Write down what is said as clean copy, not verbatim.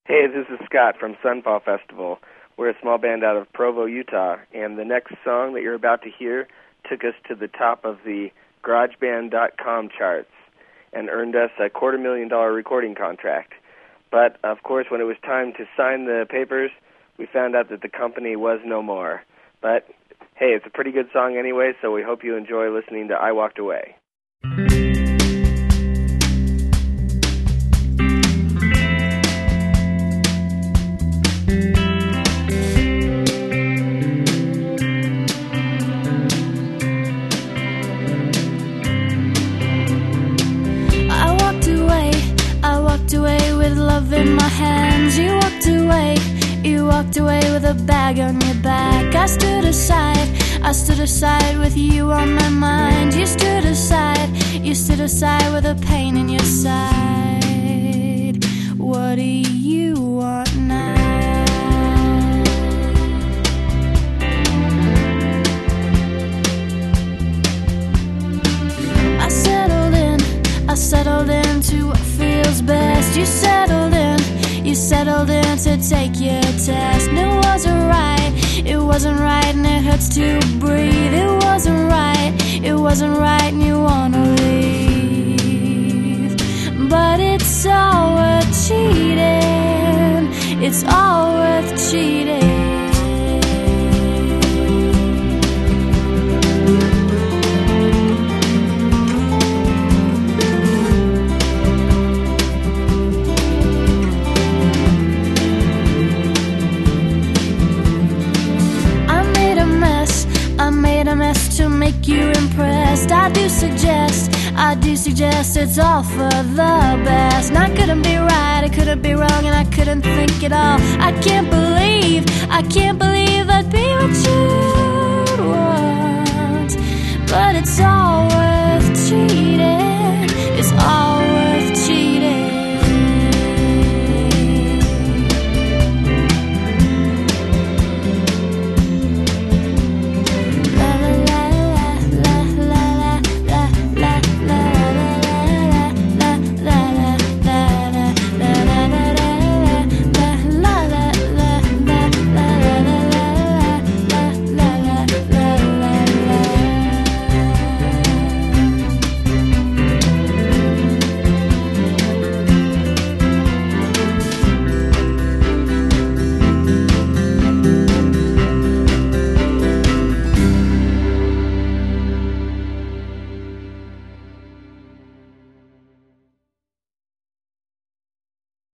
Hey, this is Scott from Sunfall Festival. We're a small band out of Provo, Utah, and the next song that you're about to hear took us to the top of the GarageBand.com charts and earned us a $250,000 recording contract. But, of course, when it was time to sign the papers, we found out that the company was no more. But, hey, it's a pretty good song anyway, so we hope you enjoy listening to I Walked Away. In my hands, you walked away with a bag on your back. I stood aside with you on my mind. You stood aside with a pain in your side. What do you want now? I settled into what feels best. You settled in to take your test. And it wasn't right, and it hurts to breathe. It wasn't right, and you wanna leave. But it's all worth cheating. It's all worth cheating. To make you impressed, I do suggest it's all for the best. And I couldn't be right, I couldn't be wrong, and I couldn't think it all. I can't believe I'd be what you'd want. But it's all worth cheating.